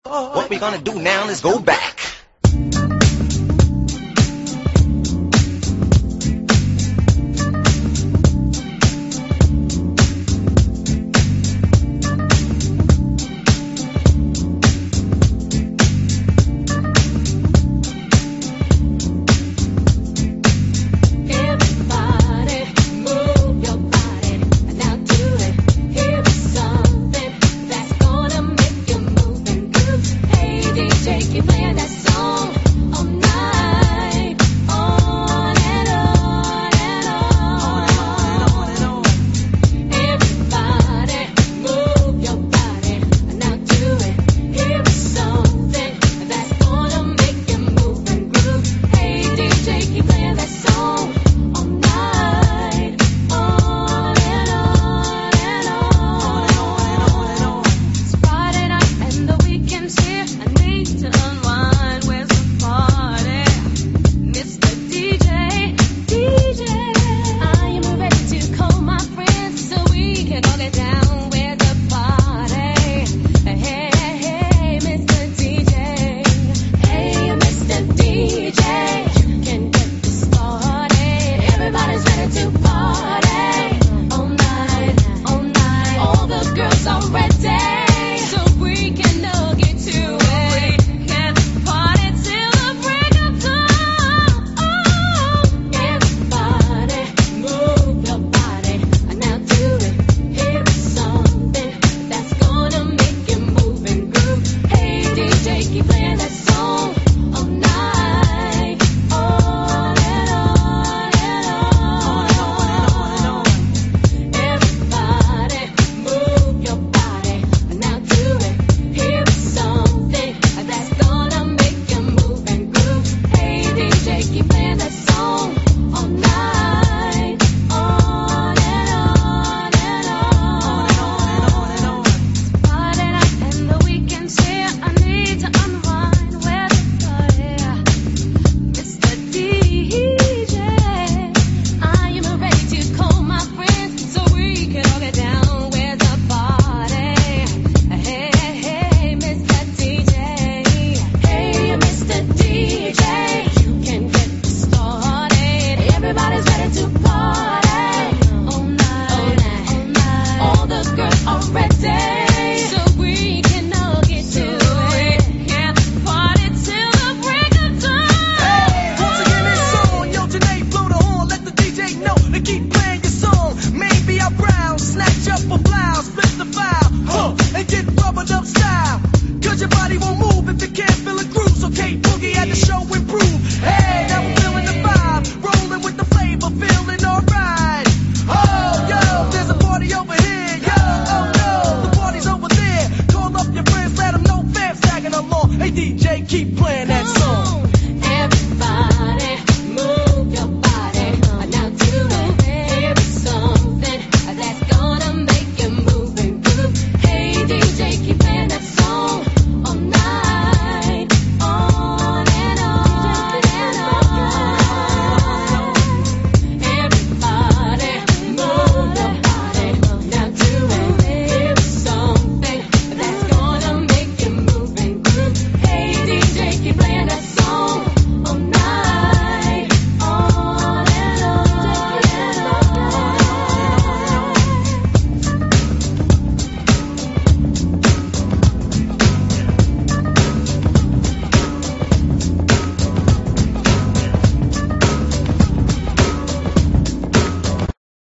What we gonna do now is go back. Keep playing that song all night, on and on and on and on. Everybody, move your body, now do it. Here is something that's gonna make you move and groove. Hey DJ, keep playing that song all night, on and on and on and on. It's Friday night and the weekend's here. I need to unwind, where's the party? Mr. DJ, DJ. I am ready to call my friends so we can all get down, where's the party? Hey, hey, hey, Mr. DJ. Hey, Mr. DJ, you can get this started. Everybody's ready to party all night, all night. All the girls are ready, so we can all get to it. Keep playing that song all night, on and on and on. Everybody, move your body, now do it. Here's something that's gonna make you move and groove. Hey DJ, keep playing that song all night, on and on and on. It's Friday night and the weekend's here. I need to unwind, where's the party? Mr. DJ, I am ready to call my friends so we can all get down, where's the party? Hey, hey, hey, Mr. DJ. Hey, Mr. DJ, you can get started. Everybody's ready to party all night, all night. All the girls are ready, so we can all get to it. Yeah, party till the break of dawn. Once again, it's on. Yo, Janae, blow the horn. Let the DJ know to keep playing your song. Maybe I'll brown, snatch up a blouse, flip the file, and get rubbered up.